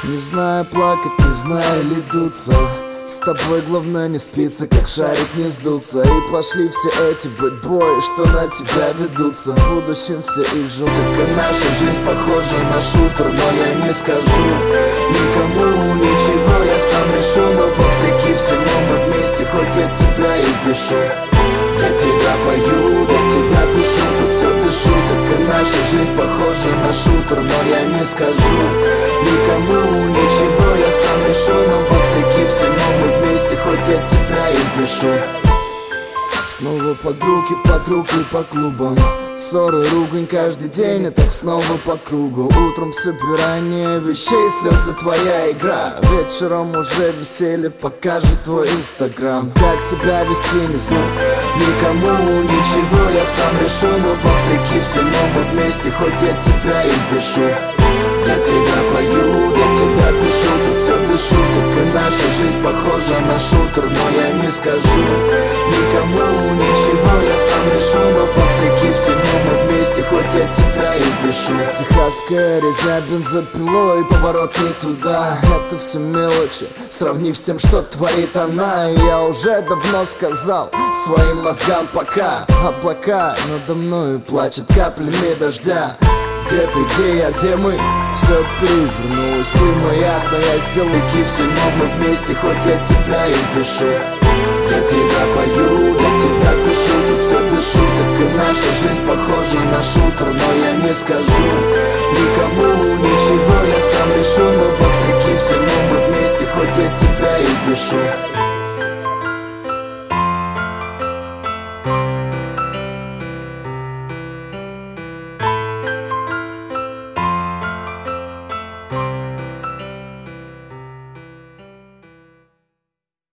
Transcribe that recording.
Не знаю плакать, не знаю ли дуться. С тобой главное не спится, как шарик не сдуться. И пошли все эти бэтбои, что на тебя ведутся. В будущем все их ждут. Так и наша жизнь похожа на шутер, но я не скажу никому ничего, я сам решу. Но вопреки всему мы вместе, хоть от тебя и пишу. Для тебя пою, для тебя пишу, тут все без шуток. И наша жизнь похожа на шутер, но я не скажу никому ничего, я сам решу. Но вопреки всему мы вместе, хоть от тебя и пишу. Снова под руки по клубам. Ссоры, ругань каждый день, и так снова по кругу. Утром собирание вещей, слезы твоя игра. Вечером уже веселье покажет твой инстаграм. Как себя вести, не знаю никому ничего, я сам решу. Но вопреки всему мы вместе, хоть я тебя и пишу. Для тебя пою, для тебя пишу, тут все без шуток. И наша жизнь похожа на шутер, но я не скажу никому ничего, я сам решу. Но вопреки всему мы вместе, хоть я тебя и пишу. Техасская резня бензопилой, поворот не туда. Это все мелочи, сравнив с тем, что творит она. И я уже давно сказал своим мозгам пока. Облака надо мною плачут каплями дождя. Где ты, где я, где мы? Все перевернулось, ты моя, но я сделал веки всему мы вместе, хоть я тебя и пишу. Для тебя пою, для тебя пишу, тут все без шуток. И наша жизнь похожа на шутер, но я не скажу никому ничего, я сам решу. Но вопреки всему мы вместе, хоть я тебя и пишу.